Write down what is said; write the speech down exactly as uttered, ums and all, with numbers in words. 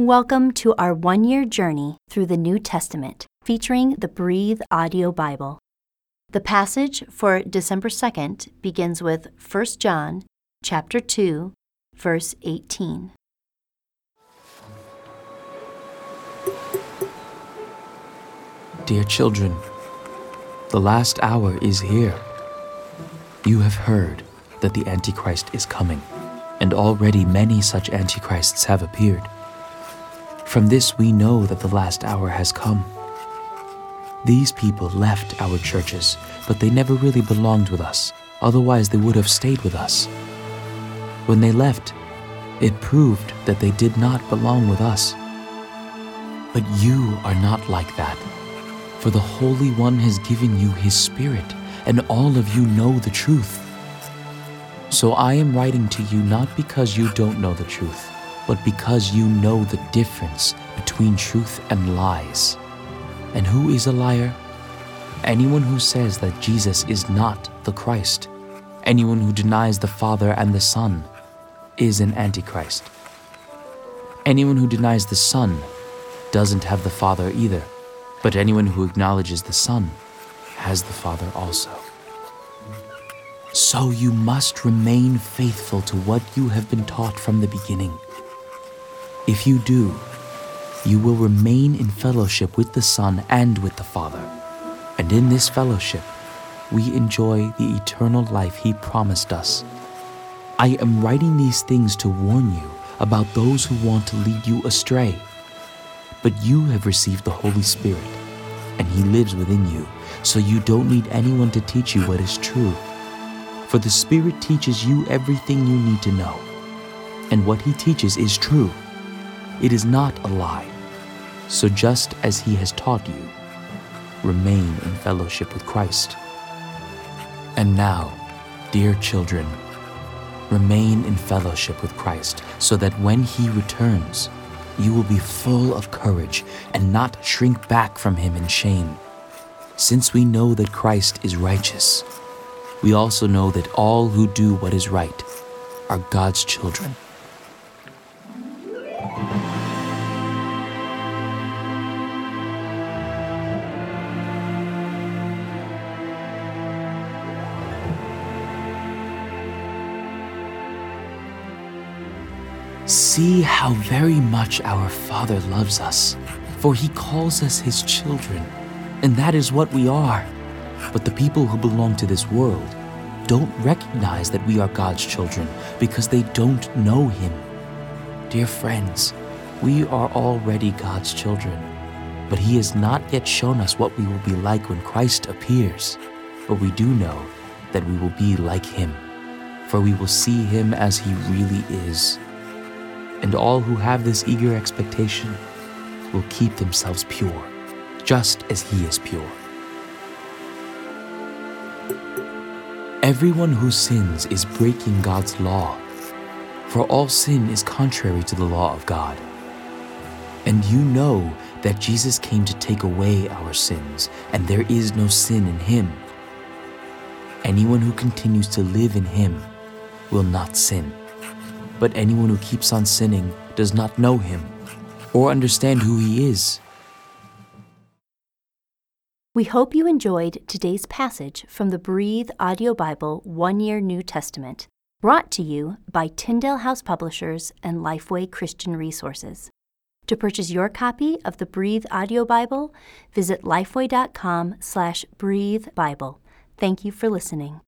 Welcome to our one-year journey through the New Testament, featuring the Breathe Audio Bible. The passage for December second begins with First John chapter two, verse eighteen. Dear children, the last hour is here. You have heard that the Antichrist is coming, and already many such Antichrists have appeared. From this we know that the last hour has come. These people left our churches, but they never really belonged with us, otherwise they would have stayed with us. When they left, it proved that they did not belong with us. But you are not like that, for the Holy One has given you His Spirit, and all of you know the truth. So I am writing to you not because you don't know the truth, but because you know the difference between truth and lies. And who is a liar? Anyone who says that Jesus is not the Christ. Anyone who denies the Father and the Son is an Antichrist. Anyone who denies the Son doesn't have the Father either, but anyone who acknowledges the Son has the Father also. So you must remain faithful to what you have been taught from the beginning. If you do, you will remain in fellowship with the Son and with the Father. And in this fellowship, we enjoy the eternal life He promised us. I am writing these things to warn you about those who want to lead you astray. But you have received the Holy Spirit, and He lives within you, so you don't need anyone to teach you what is true. For the Spirit teaches you everything you need to know, and what He teaches is true. It is not a lie. So just as He has taught you, remain in fellowship with Christ. And now, dear children, remain in fellowship with Christ, so that when He returns, you will be full of courage and not shrink back from Him in shame. Since we know that Christ is righteous, we also know that all who do what is right are God's children. See how very much our Father loves us, for He calls us His children, and that is what we are. But the people who belong to this world don't recognize that we are God's children because they don't know Him. Dear friends, we are already God's children, but He has not yet shown us what we will be like when Christ appears. But we do know that we will be like Him, for we will see Him as He really is. And all who have this eager expectation will keep themselves pure, just as He is pure. Everyone who sins is breaking God's law, for all sin is contrary to the law of God. And you know that Jesus came to take away our sins, and there is no sin in Him. Anyone who continues to live in Him will not sin. But anyone who keeps on sinning does not know Him or understand who He is. We hope you enjoyed today's passage from the Breathe Audio Bible One-Year New Testament, brought to you by Tyndale House Publishers and Lifeway Christian Resources. To purchase your copy of the Breathe Audio Bible, visit lifeway dot com slash breathe Bible. Thank you for listening.